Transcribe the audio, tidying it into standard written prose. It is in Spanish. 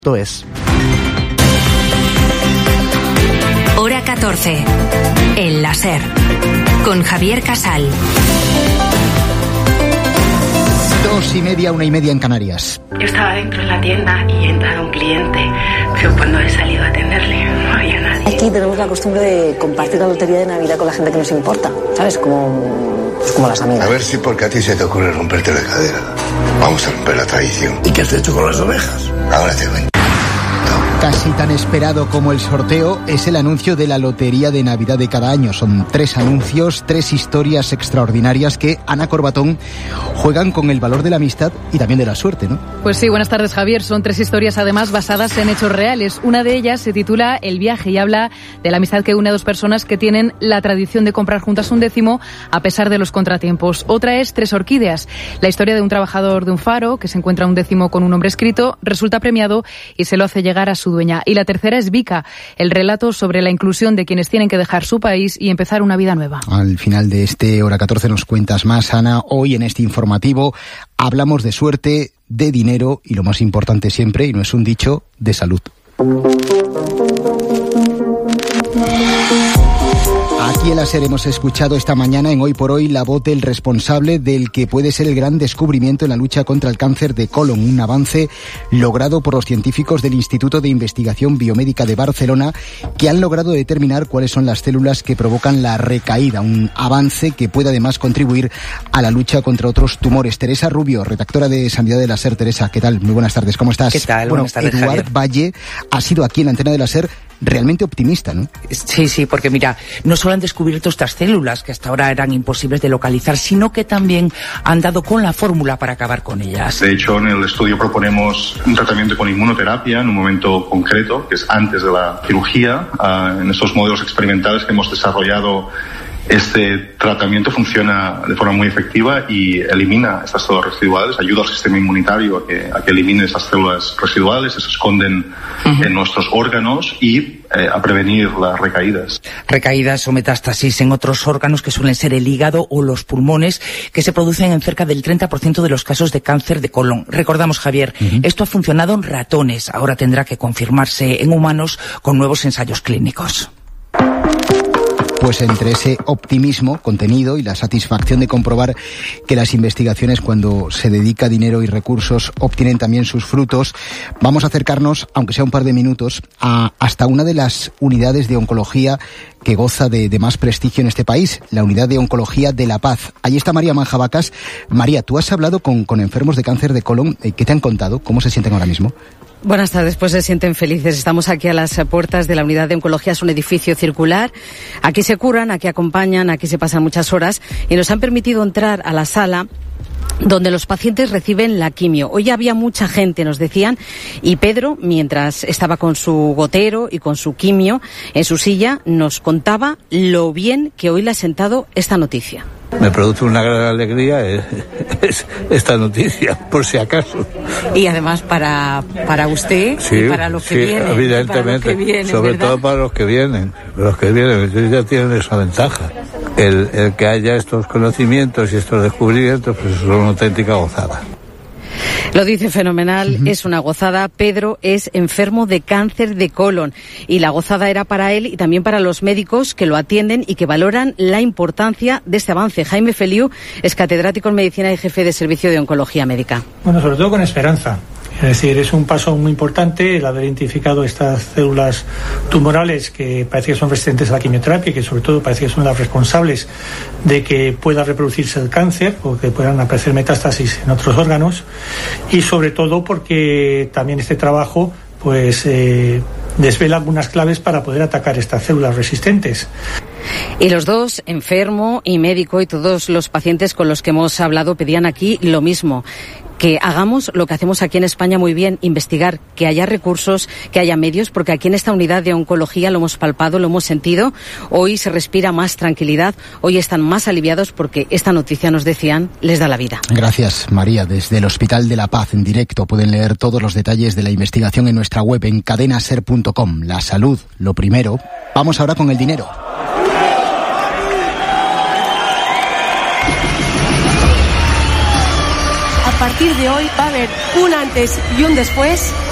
Es. Hora 14. El láser. Con Javier Casal. 2:30, 1:30 en Canarias. Yo estaba dentro de la tienda y ha entrado un cliente, pero cuando he salido a atenderle no había nadie. Aquí tenemos la costumbre de compartir la lotería de Navidad con la gente que nos importa, ¿sabes? Como las amigas. A ver si porque a ti se te ocurre romperte la cadera. Vamos a romper la tradición. ¿Y qué has hecho con las ovejas? Ahora te cuento. Casi tan esperado como el sorteo es el anuncio de la lotería de Navidad de cada año. Son 3 anuncios, 3 historias extraordinarias que, Ana Corbatón, juegan con el valor de la amistad y también de la suerte, ¿no? Pues sí, buenas tardes, Javier. Son 3 historias además basadas en hechos reales. Una de ellas se titula El viaje y habla de la amistad que une a 2 personas que tienen la tradición de comprar juntas un décimo a pesar de los contratiempos. Otra es 3 orquídeas. La historia de un trabajador de un faro que se encuentra un décimo con un nombre escrito, resulta premiado y se lo hace llegar a su dueña. Y la tercera es Vika, el relato sobre la inclusión de quienes tienen que dejar su país y empezar una vida nueva. Al final de este Hora 14 nos cuentas más, Ana. Hoy en este informativo hablamos de suerte, de dinero y lo más importante siempre, y no es un dicho, de salud. Aquí en la SER hemos escuchado esta mañana en Hoy por Hoy la voz del responsable del que puede ser el gran descubrimiento en la lucha contra el cáncer de colon, un avance logrado por los científicos del Instituto de Investigación Biomédica de Barcelona, que han logrado determinar cuáles son las células que provocan la recaída, un avance que puede además contribuir a la lucha contra otros tumores. Teresa Rubio, redactora de Sanidad de la SER. Teresa, ¿qué tal? Muy buenas tardes, ¿cómo estás? ¿Qué tal? Bueno, buenas tardes, Eduard Javier. Valle ha sido aquí en la antena de la SER realmente optimista, ¿no? Sí, porque mira, no solo han descubierto estas células que hasta ahora eran imposibles de localizar, sino que también han dado con la fórmula para acabar con ellas. De hecho, en el estudio proponemos un tratamiento con inmunoterapia en un momento concreto, que es antes de la cirugía. En estos modelos experimentales que hemos desarrollado, este tratamiento funciona de forma muy efectiva y elimina estas células residuales, ayuda al sistema inmunitario a que elimine esas células residuales que se esconden en nuestros órganos y a prevenir las recaídas. Recaídas o metástasis en otros órganos que suelen ser el hígado o los pulmones, que se producen en cerca del 30% de los casos de cáncer de colon. Recordamos, Javier, esto ha funcionado en ratones, ahora tendrá que confirmarse en humanos con nuevos ensayos clínicos. Pues entre ese optimismo contenido y la satisfacción de comprobar que las investigaciones, cuando se dedica dinero y recursos, obtienen también sus frutos, vamos a acercarnos, aunque sea un par de minutos, hasta una de las unidades de oncología que goza de más prestigio en este país, la Unidad de Oncología de La Paz. Allí está María Manjabacas. María, tú has hablado con enfermos de cáncer de colon. ¿Qué te han contado? ¿Cómo se sienten ahora mismo? Buenas tardes, pues se sienten felices. Estamos aquí a las puertas de la Unidad de Oncología, es un edificio circular. Aquí se curan, aquí acompañan, aquí se pasan muchas horas y nos han permitido entrar a la sala donde los pacientes reciben la quimio. Hoy había mucha gente, nos decían, y Pedro, mientras estaba con su gotero y con su quimio en su silla, nos contaba lo bien que hoy le ha sentado esta noticia. Me produce una gran alegría esta noticia, por si acaso. Y además para usted, sí, y para los que vienen. Evidentemente, sobre todo para los que vienen. Los que vienen ya tienen esa ventaja. El que haya estos conocimientos y estos descubrimientos, pues es una auténtica gozada. Lo dice fenomenal, es una gozada. Pedro es enfermo de cáncer de colon y la gozada era para él y también para los médicos que lo atienden y que valoran la importancia de este avance. Jaime Feliu es catedrático en medicina y jefe de servicio de oncología médica. Bueno, sobre todo con esperanza. Es decir, es un paso muy importante el haber identificado estas células tumorales que parece que son resistentes a la quimioterapia y que sobre todo parece que son las responsables de que pueda reproducirse el cáncer o que puedan aparecer metástasis en otros órganos, y sobre todo porque también este trabajo pues desvela algunas claves para poder atacar estas células resistentes. Y los dos, enfermo y médico, y todos los pacientes con los que hemos hablado pedían aquí lo mismo. Que hagamos lo que hacemos aquí en España muy bien, investigar, que haya recursos, que haya medios, porque aquí en esta unidad de oncología lo hemos palpado, lo hemos sentido. Hoy se respira más tranquilidad, hoy están más aliviados porque esta noticia, nos decían, les da la vida. Gracias, María. Desde el Hospital de La Paz, en directo, pueden leer todos los detalles de la investigación en nuestra web en cadenaser.com. La salud, lo primero. Vamos ahora con el dinero. A partir de hoy va a haber un antes y un después